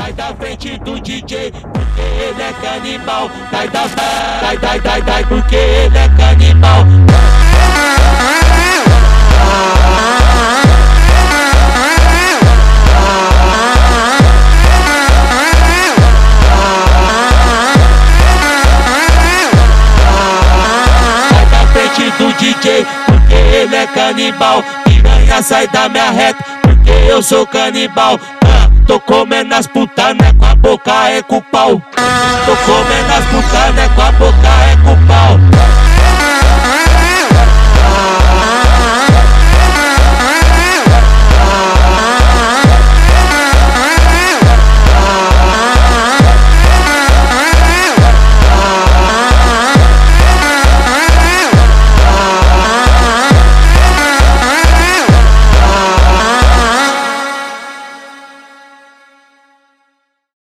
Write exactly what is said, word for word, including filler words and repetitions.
sai da frente do D J, porque ele é canibal. Sai da sai, sai, sai, sai, porque ele é canibal. Sai da frente do D J, porque ele é canibal. Piranha, sai da minha reta, porque eu sou canibal. Tô comendo as putas, né? Com a boca é com o pau. Tô comendo as putas, né? Com a boca